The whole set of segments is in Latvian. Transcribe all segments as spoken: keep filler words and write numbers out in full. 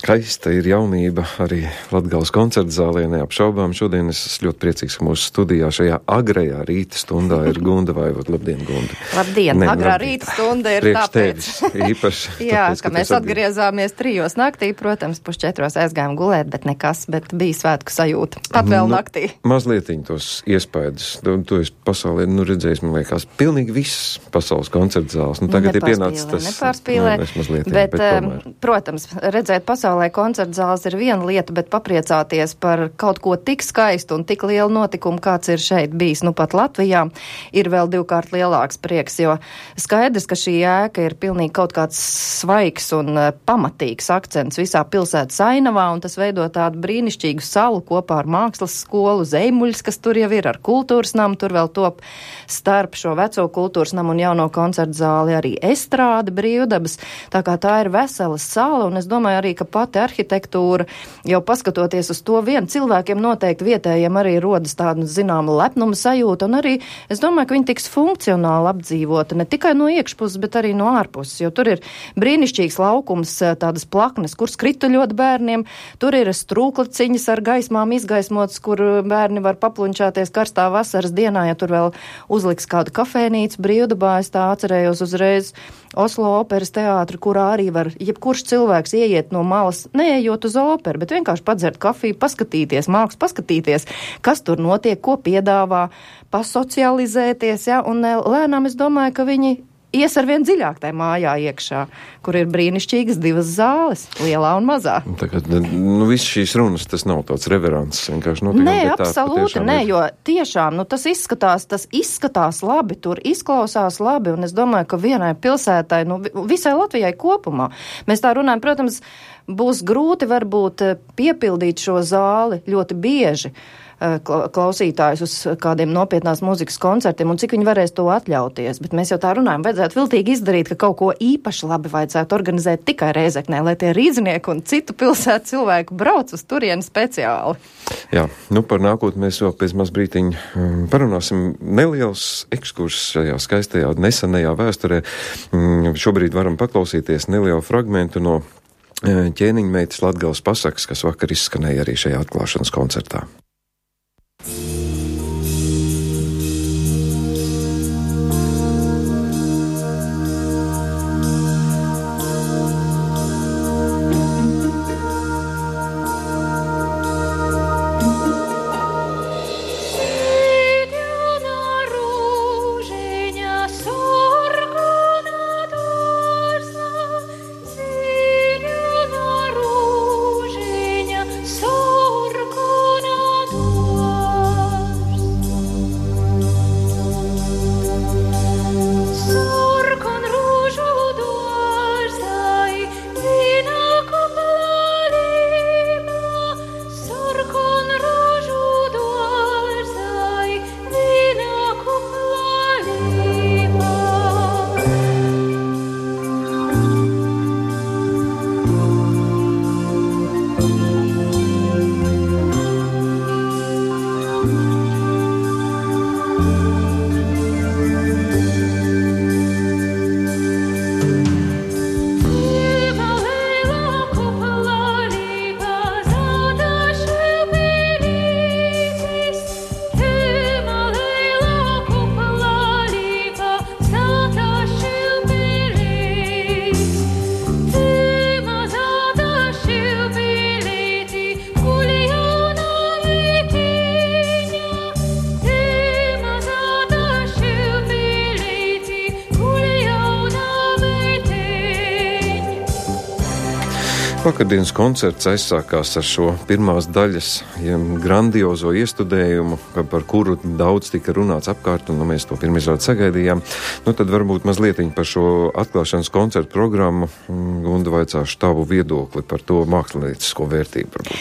Skaista ir jaunība arī Latgales koncerta zālē, neapšaubām. Šodien es ļoti priecīgs, ka mūsu studijā šajā agrajā rīta stundā ir Gunda Vaivod. Labdien, Gunda! Labdien! Ne, Agrā labdien. Rīta stunda ir Priekš tāpēc. Īpaši. Jā, tāpēc, ka, ka mēs atgriezāmies trijos naktī, protams, pusčetros aizgājām gulēt, bet nekas, bet bija svētku sajūta. Pat vēl nu, naktī. Mazlietiņ tos iespaidus. Tu, tu esi pasaulē, nu redzējis, man liekas, pilnīgi viss pasaules koncerta zāles. Nu, tagad ir pienācis tas. Nepārspīlē, bet, bet, bet protams, redzēt pasaulē koncerta zāles ir viena lieta, bet papriecāties par kaut ko tik skaistu un tik lielu notikumu, kāds ir šeit bijis, nu pat Latvijā, ir vēl divkārt lielāks prieks, jo skaidrs, ka šī ēka ir pilnīgi kaut kāds svaigs un pamatīgs akcents visā pilsētas ainavā, un tas veido tādu brīnišķīgu salu kopā ar mākslas skolu, Zeimuļs, kas tur jau ir, ar kultūras namu, tur vēl top starp šo veco kultūras namu un jauno koncerta zāli arī estrāde, brīvdabas, tā kā tā ir vesela sala, un es domāju arī, ka pati arhitektūra, jau paskatoties uz to, vien cilvēkiem noteikti vietējiem arī rodas tāda zināma lepnuma sajūta, un arī es domāju, ka viņi tiks funkcionāli apdzīvota, ne tikai no iekšpuses, bet arī no ārpuses, jo tur ir brīnišķīgs laukums, tādas plaknes, kur skrituļot bērniem, tur ir strūklaciņas ar gaismām izgaismotas, kur bērni var papluņčāties karstā vasaras dienā, ja tur vēl uzliks kādu kafēnīcu brīvdabā, es tā atcerējos uzreiz Oslo operas teātri, kurā arī var jebkurš cilvēks ieiet no malas, neejot uz operu, bet vienkārši padzert kafiju, paskatīties, mākslu paskatīties, kas tur notiek, ko piedāvā, pasocializēties, ja, un lēnām es domāju, ka viņi ies ar vien dziļāk tajā mājā iekšā, kur ir brīnišķīgas divas zāles, lielā un mazā. Tagad, nu, viss šīs runas, tas nav tāds reverants, vienkārši notiekam. Nē, absolūti, nē, jo tiešām, nu, tas izskatās, tas izskatās labi, tur izklausās labi, un es domāju, ka vienai pilsētai, nu, visai Latvijai kopumā, mēs tā runājam, protams, būs grūti varbūt piepildīt šo zāli ļoti bieži, klausītājus uz kādiem nopietnās mūzikas koncertiem un cik viņi varēs to atļauties. Bet mēs jau tā runājam, vajadzētu viltīgi izdarīt, ka kaut ko īpaši labi vajadzētu organizēt tikai Rēzeknē, lai tie rīdzinieki un citu pilsētu cilvēku brauc uz turieni speciāli. Jā, nu par nākotni mēs vēl pēc maz brītiņu parunāsim. Neliels ekskurs šajā skaistajā nesenajā vēsturē. Šobrīd varam paklausīties nelielu fragmentu no ķēniņmeitas Latgales pasakas, kas vakar izskanēja arī šajā atklāšanas koncertā. Vakardienas koncerts aizsākās ar šo pirmās daļas ja, grandiozo iestudējumu, par kuru daudz tika runāts apkārt, un nu, mēs to pirmizrādi sagaidījām. Nu, tad varbūt mazlietiņ par šo atklāšanas koncertu programmu, Gunda, vaicāšu tavu viedokli par to māksliniecisko vērtību. Varbūt.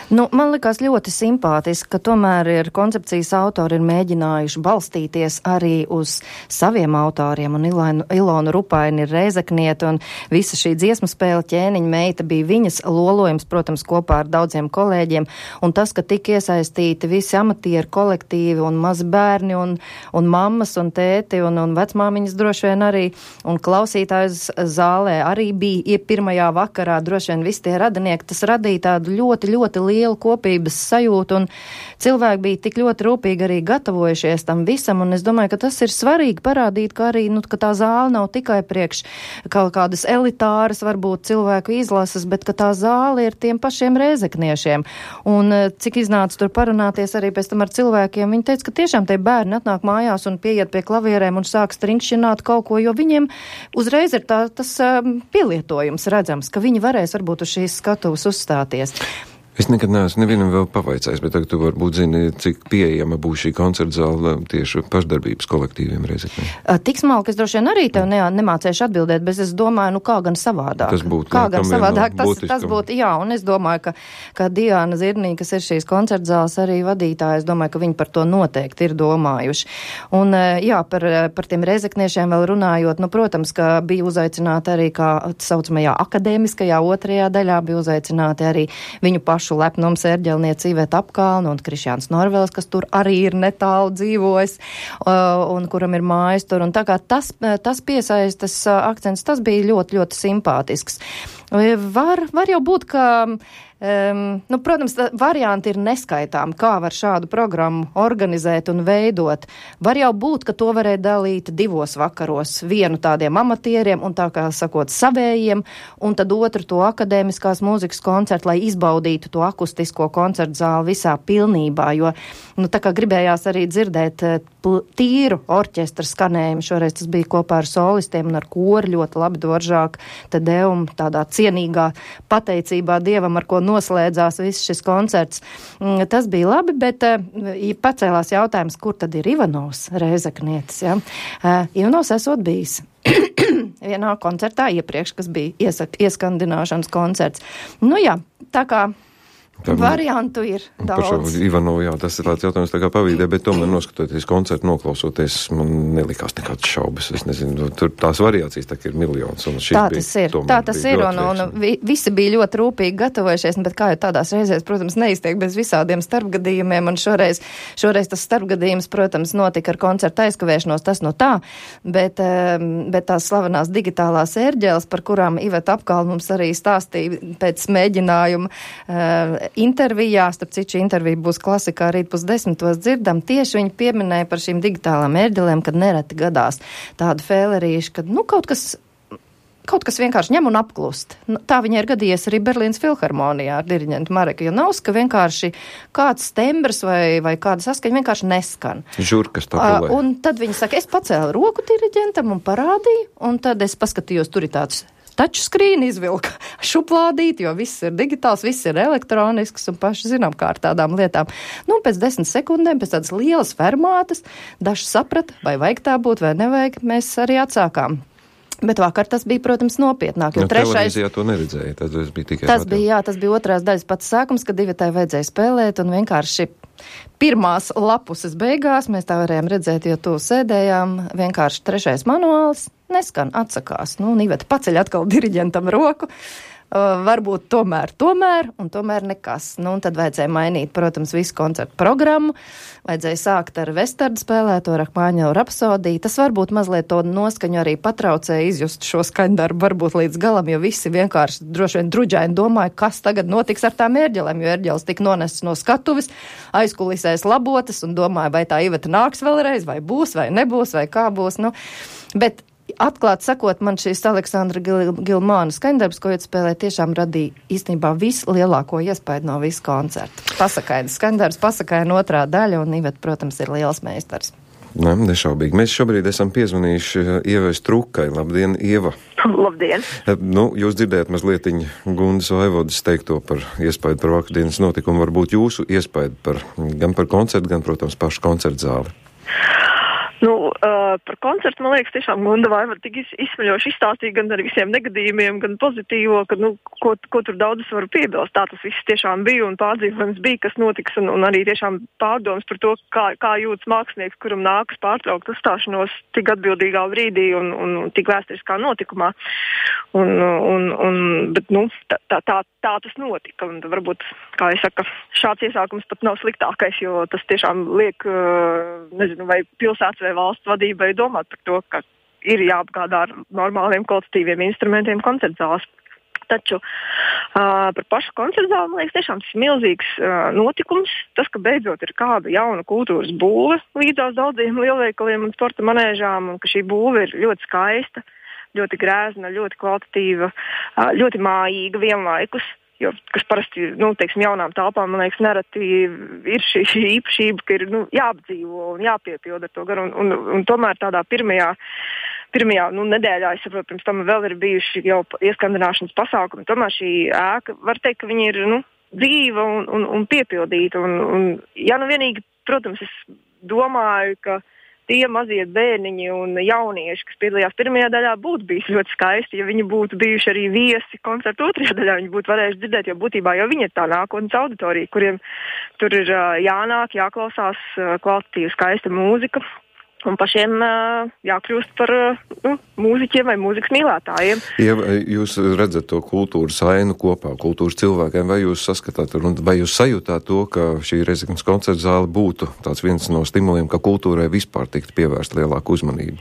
Nu, man likās ļoti simpātiski, ka tomēr ir koncepcijas autori ir mēģinājuši balstīties arī uz saviem autoriem, un Ilona, Ilona Rupaini ir reizeknieta, un visa šī dziesmu spēle Ķēniņa meita bija viņas lolojums, protams, kopā ar daudziem kolēģiem, un tas, ka tika iesaistīti visi amatieru kolektīvi un mazi bērni, un, un mammas, un tēti, un, un vecmāmiņas droši vien arī, un klausītājs zālē arī bija pirmajā vakarā, droši vien visi tie radinieki, tas radīja tādu ļoti, ļoti lielu kopības sajūtu, un cilvēki bija tik ļoti rūpīgi arī gatavojušies tam visam, un es domāju, ka tas ir svarīgi parādīt, ka arī, nu, ka tā zāle nav tikai priekš kaut kādas elitāras, varbūt cilvēku izlases, bet ka tā zāle ir tiem pašiem rēzekniešiem. Un cik iznāca tur parunāties arī pēc tam ar cilvēkiem, viņi teica, ka tiešām tie bērni atnāk mājās un pieiet pie klavierēm un sāk strinkšķināt kaut ko, jo viņiem uzreiz ir tā, tas um, pielietojums redzams, ka viņi varēs varbūt uz šīs skatuves uzstāties. Es nekad neesmu nevienam vēl pavaicājis, bet tagad tu varbūt zini, cik pieejama būs šī koncerta zāle tieši pašdarbības kolektīviem Reizeknē. Tik smalki, es droši vien arī tev ne, nemācēšu atbildēt, bet es domāju, nu kā gan savādāk. Tas būtu, kā jā, gan savādāk, tas, būtiskam. tas būtu, jā, un es domāju, ka, ka Diana Zirnī, kas ir šīs koncerta zāles arī vadītāja, es domāju, ka viņi par to noteikti ir domājuši. Un, jā, par, par tiem reizekniešiem vēl runājot, nu, protams, ka bija uzaicināti arī, kā saucamajā akadēmiskajā otrajā daļā, bija uzaicināti arī viņu pašu lepnums ērģelniece Iveta Apkalna un Krišjāns Norvels, kas tur arī ir netālu dzīvojis, uh, un kuram ir mājas tur. Un tā kā tas, tas piesaistas uh, akcents, tas bija ļoti, ļoti simpātisks. Var, var jau būt, ka Um, nu, protams, varianti ir neskaitām, kā var šādu programmu organizēt un veidot. Var jau būt, ka to varēja dalīt divos vakaros, vienu tādiem amatieriem un tā kā sakot savējiem, un tad otru to akadēmiskās mūzikas koncertu, lai izbaudītu to akustisko koncertu zāli visā pilnībā, jo, nu, tā kā gribējās arī dzirdēt tīru orķestra skanējumu, šoreiz tas bija kopā ar solistiem un ar kori ļoti labi Dvoržāk, tad deum tādā cienīgā pateicībā Dievam, ar ko noslēdzās viss šis koncerts. Tas bija labi, bet ja pacēlās jautājums, kur tad ir Ivanovs Reizeknietis, ja? Ivanovs esot bijis vienā koncertā iepriekš, kas bija iesak, ieskandināšanas koncerts. Nu jā, tā kā Tā, variantu ir daudz. Par šo Ivanovu, jā, tas ir tāds jautājums tā kā pavīdē, bet tomēr noskatoties koncertu, noklausoties, man nelikās nekāds šaubas. Es nezinu, tur tās variācijas tā ir miljons. Un tā tas ir, tā tas ir, un, un vi, visi bija ļoti rūpīgi gatavojušies, bet kā jau tādās reizēs, protams, neiztiek bez visādiem starpgadījumiem, un šoreiz, šoreiz tas starpgadījums, protams, notika ar koncerta aizkavēšanos, tas no tā, bet, bet tās slavenās digitālās ērģeles, par kurām Iveta Apkalna mums arī stāstīja pēc mēģinājuma intervijā, starp citu šī intervija būs klasikā rīt pusdesmitos dzirdam, tieši viņi pieminēja par šīm digitālām ērģelēm, kad nereti gadās tādu fēlerīšu, kad, nu, kaut kas, kaut kas vienkārši ņem un apklust. Nu, tā viņai ir gadījies arī Berlīnas filharmonijā ar diriģentu Mareku Jonovska, vienkārši kāds tembrs vai, vai kāda saskaņa vienkārši neskan. Žurkas tā pulē. Uh, un tad viņi saka, es pacēlu roku diriģentam un parādīju, un tad es paskatījos, tur ir tāds touchscreen izvilka šuplādīt, jo viss ir digitāls, viss ir elektronisks un paši zinām kā ar tādām lietām. Nu, pēc desmit sekundēm, pēc tādas lielas fermātas, daži saprata, vai vajag tā būt, vai nevajag, mēs arī atsākām. Bet vakar tas bija, protams, nopietnāk, jo no, trešais... Televīzijā to neredzēja, tad tas bija tikai... Tas bija, jā, tas bija otrās daļas pats sākums, kad divitai vajadzēja spēlēt, un vienkārši pirmās lapuses beigās, mēs tā varējām redzēt, jo tu sēdējām, vienkārši trešais manuāls neskan, atsakās. Nu, un Iveta paceļ atkal diriģentam roku, uh, varbūt tomēr, tomēr, un tomēr nekas. Nu, un tad vajadzēja mainīt, protams, visu koncertu programmu, vajadzēja sākt ar vestardu spēlēto Rahmaņovu rapsodiju. Tas varbūt mazliet to noskaņu arī patraucēja izjust šo skaņdarbu varbūt līdz galam, jo visi vienkārši droši vien druģaini domāja, kas tagad notiks ar tām ērģelēm, jo ērģeles tika nonestas no skatuves, aizkulisēs labotas un domāja, vai tā Iveta nāks vēlreiz, vai būs, vai nebūs, vai kā būs. Nu, bet atklāt sakot, man šīs Aleksandra Gil- Gilmāna skaņdarbs, ko iespēlē, tiešām radīja īstenībā vislielāko iespaidu no visu koncertu. Pasakaini skaņdarbs, pasakaini otrā daļa, un Iveta, protams, ir liels meistars. Nē, nešaubīgi. Mēs šobrīd esam piezvanījuši Ievai Strukai. Labdien, Ieva! Labdien! Nu, jūs dzirdējat mazliet Gundas Vaivodas teikto par iespaidu par vakardienas notikumu. Varbūt jūsu iespaidu par, gan par koncertu, gan, protams, pašu koncertu zāli. Nu, uh, par koncertu, man liekas, tiešām Gunda Vaiva tik iz, izsmeļoši izstāstīja gan ar visiem negadījumiem, gan pozitīvo, ka, nu, ko, ko tur daudzas varu piebilst. Tā tas viss tiešām bija un pārdzīvojums bija, kas notiks, un, un arī tiešām pārdoms par to, kā, kā jūtas mākslinieks, kuram nākas pārtraukt uzstāšanos tik atbildīgā brīdī un, un, un tik vēsturiskā notikumā. Un, un, un, bet, nu, tā, tā, tā, tā tas notika, un varbūt, kā es saku, šāds iesākums pat nav sliktākais, jo tas tiešām liek, nezinu, vai pilsētas vai valsts vadībai domāt par to, ka ir jāapgādā ar normāliem kvalitatīviem instrumentiem koncertzāles. Taču uh, par pašu koncertzāli, man liekas, tiešām tas ir milzīgs uh, notikums. Tas, ka beidzot ir kāda jauna kultūras būve līdzās daudziem lielveikaliem un sporta manēžām, un ka šī būve ir ļoti skaista, ļoti grēzna, ļoti kvalitatīva, uh, ļoti mājīga vienlaikus. Jo, kas parasti, nu, teiksim, jaunām telpām, man liekas, nereti ir šī, šī īpašība, ka ir, nu, jāapdzīvo un jāpiepilda to garu. Un, un, un tomēr tādā pirmajā, pirmajā, nu, nedēļā, es saprotu, pirms tam vēl ir bijuši jau ieskandināšanas pasākumi. Tomēr šī ēka, var teikt, ka viņa ir, nu, dzīva un, un, un piepildīta. Un, un, ja nu vienīgi, protams, es domāju, ka tie mazie bērniņi un jaunieši, kas piedalījās pirmajā daļā, būtu bijis ļoti skaisti, ja viņi būtu bijuši arī viesi koncertu otrajā daļā, viņi būtu varējuši dzirdēt, jo būtībā jau viņi ir tā nākotnes auditorija, kuriem tur ir uh, jānāk, jāklausās uh, kvalitatīva skaista mūzika. Un pašiem uh, jākļūst par uh, nu, mūziķiem vai mūzikas mīlētājiem. Ja jūs redzat to kultūras ainu kopā, kultūras cilvēkiem, vai jūs saskatāt, vai jūs sajūtāt to, ka šī Rezeknes koncerta zāle būtu tāds viens no stimuliem, ka kultūrai vispār tiktu pievērst lielāku uzmanību?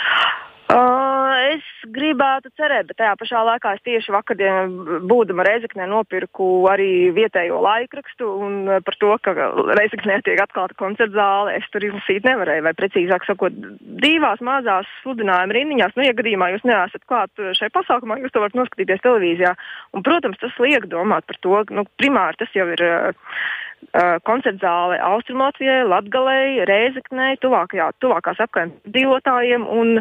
Uh, es gribētu cerēt, bet tajā pašā laikā es tieši vakardien, būdama Rezeknē, nopirku arī vietējo laikrakstu un par to, ka Rezeknē tiek atklāta koncerta zāle, es tur izlasīt nevarēju, vai precīzāk sakot, divās mazās sludinājuma rindiņās. Nu, ja gadījumā jūs neesat klāt šai pasākumā, jūs to varat noskatīties televīzijā. Un, protams, tas liek domāt par to, nu, primāri tas jau ir uh, koncerta zāle Austrumlatvijai, Latgalei, Rezeknei, tuvākajā, tuvākās apkārtnes dzīvotājiem un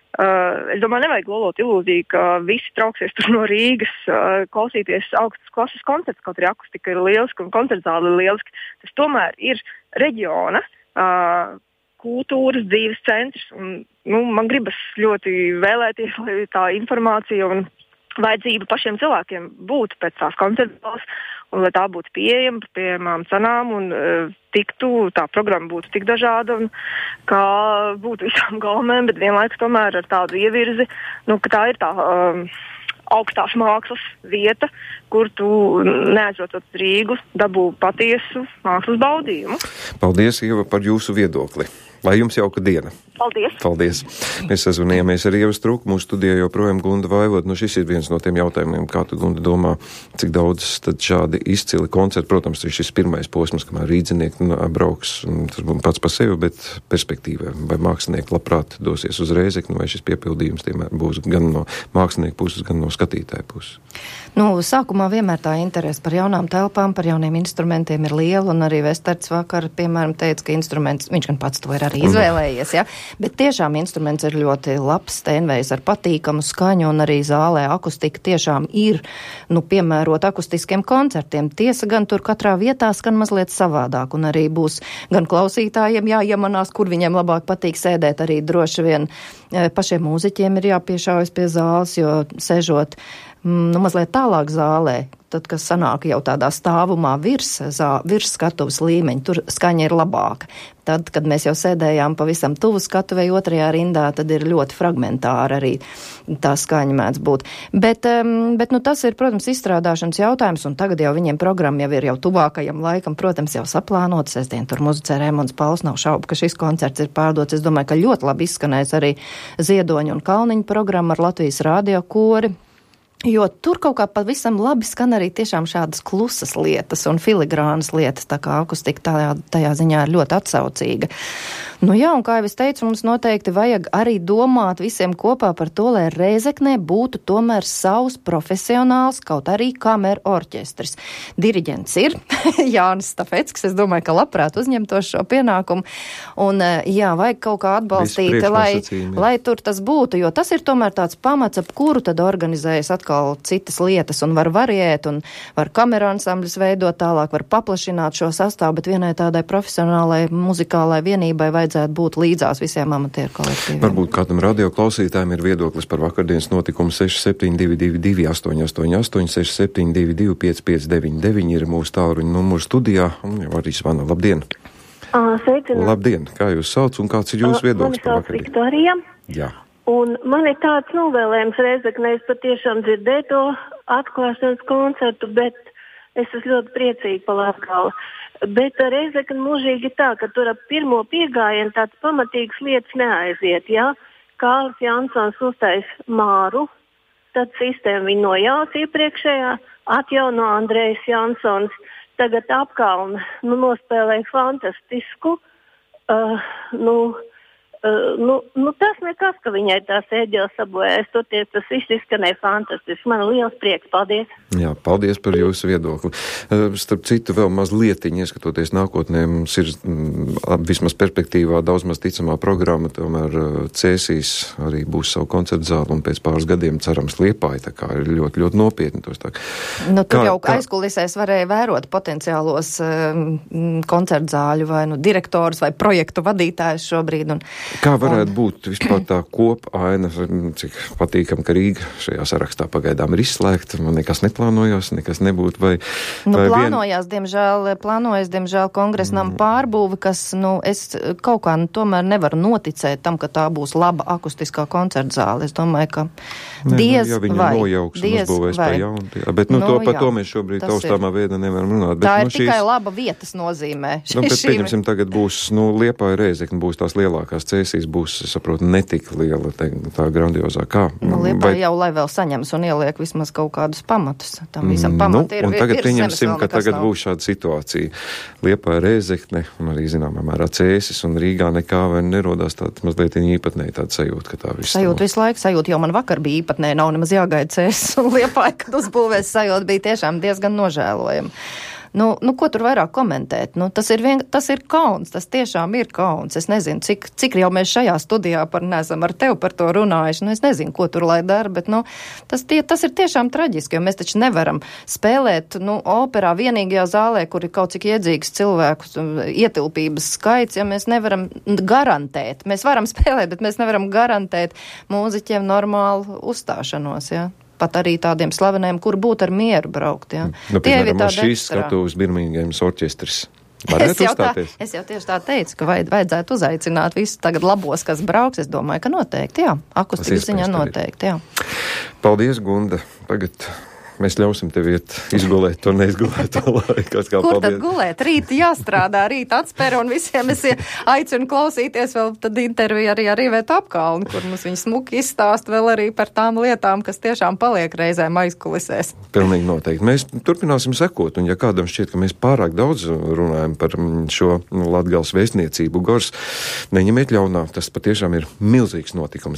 Uh, es domāju, nevajag lolot ilūziju, ka visi trauksies tur no Rīgas uh, klausīties augstas klases koncerts, kaut arī akustika ir lieliska un koncertzāle ir lieliska. Tas tomēr ir reģiona uh, kultūras dzīves centrs, un nu, man gribas ļoti vēlēties, lai tā informācija un vajadzība pašiem cilvēkiem būtu pēc tās koncertzāles, un lai tā būtu pieejama, pieejamām cenām, un uh, tiktu, tā programma būtu tik dažāda, un kā būtu visām galvenēm, bet vienlaikus tomēr ar tādu ievirzi, nu, ka tā ir tā um, augstās mākslas vieta, kur tu neaizrotot Rīgu dabū patiesu mākslas baudījumu. Paldies, Ieva, par jūsu viedokli. Lai jums jauka diena. Paldies. Paldies. Mēs sazvanījāmies ar Ievu Struku, mūsu studijā joprojām Gunda Vaivod. Nu, šis ir viens no tiem jautājumiem, kā tu, Gunda, domā, cik daudz tad šādi izcili koncerti. Protams, ir šis pirmais posms, kamēr rīdzinieki brauks, tas būs pats par sevi, bet perspektīvā. Vai mākslinieki labprāt dosies uz Rēzekni, vai šis piepildījums tiemēr būs gan no mākslinieku puses, gan no skatītāju puses? Nu, sākumā vienmēr tā interese par jaunām telpām, par jauniem instrumentiem ir liela, un arī Vesterts vakar, piemēram, teica, ka instruments, viņš gan pats to ir arī izvēlējies, ja, bet tiešām instruments ir ļoti labs, Steinvejs ar patīkamu skaņu, un arī zālē akustika tiešām ir, nu, piemērot akustiskiem koncertiem. Tiesa gan tur katrā vietā skan mazliet savādāk, un arī būs gan klausītājiem jāiemanās, kur viņiem labāk patīk sēdēt, arī droši vien pašiem mūziķiem ir jāpiešaujas pie zāles, jo sežot nu, mazliet tālāk zālē, tad, kas sanāk jau tādā stāvumā virs, zā, virs skatuves līmeņa, tur skaņa ir labāka. Tad, kad mēs jau sēdējām pavisam tuvu skatuvei otrajā rindā, tad ir ļoti fragmentāra arī tā skaņa mēdz būt. Bet, bet nu, tas ir, protams, izstrādāšanas jautājums, un tagad jau viņiem programma jau ir jau tuvākajam laikam, protams, jau saplānota. Sestdien tur muzicē Raimonds Pauls, nav šaubu, ka šis koncerts ir pārdots. Es domāju, ka ļoti labi izskanēs arī Ziedoņa un Kalniņa programma ar Latvijas radio kori. Jo tur kaut kā pavisam labi skan arī tiešām šādas klusas lietas un filigrānas lietas, tā kā akustika tajā, tajā ziņā ir ļoti atsaucīga. Nu jā, un kā jau es teicu, mums noteikti vajag arī domāt visiem kopā par to, lai Rēzeknē būtu tomēr savs profesionāls, kaut arī kameru orķestris. Diriģents ir Jānis Stafeckis, es domāju, ka labprāt uzņemtos šo pienākumu, un jā, vajag kaut kā atbalstīt, lai, lai tur tas būtu, jo tas ir tomēr tāds pamats, ap kuru tad organizējas atkal atkal citas lietas un var variēt un var kameru ansambļus veidot tālāk, var paplašināt šo sastāvu, bet vienai tādai profesionālai muzikālai vienībai vajadzētu būt līdzās visiem amatieru kolektīviem. Varbūt kādam radio klausītājiem ir viedoklis par vakardienas notikumu seši septiņi divi divi divi astoņi astoņi astoņi, seši septiņi divi divi pieci pieci deviņi deviņi ir mūsu tālruņa numurs studijā, un jau arī zvana. Labdien! Sveicināti! Labdien! Kā jūs sauc un kāds ir jūsu viedoklis par vakardien? Mani sauc Viktorija. Jā. Un man ir tāds novēlējums Rēzeknē, es patiešām dzirdēju to atklāšanas koncertu, bet es esmu ļoti priecīga par Latgalu. Bet Rēzekne mūžīgi ir tā, ka tur ap pirmo piegājienu tāds pamatīgs lietas neaiziet, jā. Kārlis Jansons uztais Māru, tad sistēma viņu nojauc iepriekšējā, atjauno Andrejs Jansons, tagad apkalni, nu, nospēlēja fantastisku, uh, nu, Uh, nu, nu, tas nekas, ka viņai tās ēģeles sabojājas, toties tas viss izskanēja fantastiski. Man liels prieks, paldies. Jā, paldies par jūsu viedokli. Uh, starp citu, vēl maz lietiņi, ieskatoties nākotnē, mums ir mm, vismaz perspektīvā daudz maz ticamā programma, tomēr uh, Cēsīs arī būs savu koncertu zāli un pēc pāris gadiem cerams Liepāja, tā kā ir ļoti, ļoti nopietni tos tā. Nu, tur kā, jau kā... aizkulisēs varēja vērot potenciālos um, koncertu zāļu vai nu direktors vai projektu vadītājs šobrīd un Kā varētu būt vispār tā kopaina, cik patīkam, ka Rīga šajā sarakstā pagaidām ir izslēgta, man nekas neplānojās, nekas nebūtu, vai... Nu, vai plānojās, vien... diemžēl, plānojas, diemžēl, kongresnam mm. pārbūve, kas, nu, es kaut kā nu, tomēr nevaru noticēt tam, ka tā būs laba akustiskā koncerta zāle. Es domāju, ka ne, diez nu, ja viņa vai, nojauks un uzbūvēs vai. pa jaunu, jā, bet, nu, nu to, par jā, to mēs šobrīd taustāmā veidā nevaram runāt. Bet, tā ir nu, tikai šīs... laba vietas nozīmē. Nu, bet, pieņemsim, tagad būs, nu, Liepāja Rēzekne būs tās lielākās Cēsīs, būs, es saprotu, netik liela te, tā grandiozā kā. Nu, Liepāja vai... jau, lai vēl saņems un ieliek vismaz kaut kādus pamatus. Tam visam pamat ir. Nu, un tagad ir pieņemsim, ka tagad nav. būs šāda situācija. Liepāja Rēzekne un arī, zināmā mērā, Cēsis un Rīgā nekā vai nerodās tāda mazliet īpatnēji tāda sajūta, ka tā viss. Sajūta visu laiku, sajūta jau man vakar bija īpatnēji, nav nemaz jāgaida Cēsis un Liepāja, kad uzbūvēs sajūta bija tiešām diezgan nožēlojama. Nu, nu, ko tur vairāk komentēt? Nu, tas, ir vien, tas ir kauns, tas tiešām ir kauns. Es nezinu, cik, cik jau mēs šajā studijā par, nezinu, ar tevi par to runājuši. Nu, es nezinu, ko tur lai dara, bet, nu, tas, tie, tas ir tiešām traģiski, jo mēs taču nevaram spēlēt, nu, operā vienīgajā zālē, kur ir kaut cik iedzīgs cilvēku ietilpības skaits, ja mēs nevaram garantēt. Mēs varam spēlēt, bet mēs nevaram garantēt mūziķiem normālu uzstāšanos, jā. Pat arī tādiem slaveniem, kur būtu ar mieru braukt, jā. Nu, piemēram, šīs skatuves Birmingemas orķestris. Es jau, tā, es jau tieši tā teicu, ka vajad, vajadzētu uzaicināt visus tagad labos, kas brauks. Es domāju, ka noteikti, jā. Akustikas ziņā noteikti, jā. Paldies, Gunda. Tagad mēs ļausim tev iet izgulēt to neizgulēto laiku. Kur paldies. Tad gulēt? Rīt jāstrādā, rīt atspēra un visiem es aicinu klausīties vēl tad interviju arī ar Ivētu Apkalni, kur mums viņi smuki izstāst vēl arī par tām lietām, kas tiešām paliek reizēm aizkulisēs. Pilnīgi noteikti. Mēs turpināsim sekot, un ja kādam šķiet, ka mēs pārāk daudz runājam par šo Latgales vēstniecību Gors, neņemiet ļaunā, tas patiešām ir milzīgs notikums.